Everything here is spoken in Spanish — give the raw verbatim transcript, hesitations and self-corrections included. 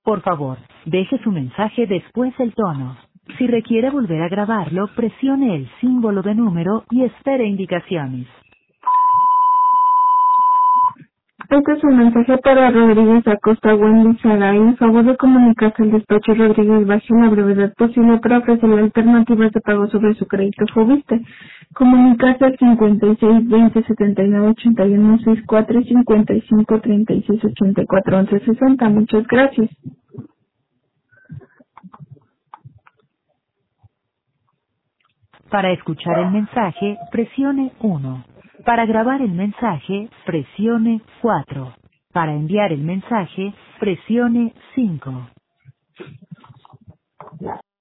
Por favor, deje su mensaje después del tono. Si requiere volver a grabarlo, presione el símbolo de número y espere indicaciones. Este es un mensaje para Rodríguez Acosta Wendy Saray. En favor de comunicarse al despacho Rodríguez Baje en la brevedad posible para ofrecerle alternativas de pago sobre su crédito Fobiste. Comunicarse al cincuenta y seis veinte setenta y nueve ochenta y uno sesenta y cuatro y cincuenta y cinco treinta y seis ochenta y cuatro once sesenta. Muchas gracias. Para escuchar el mensaje, presione uno. Para grabar el mensaje, presione cuatro. Para enviar el mensaje, presione cinco.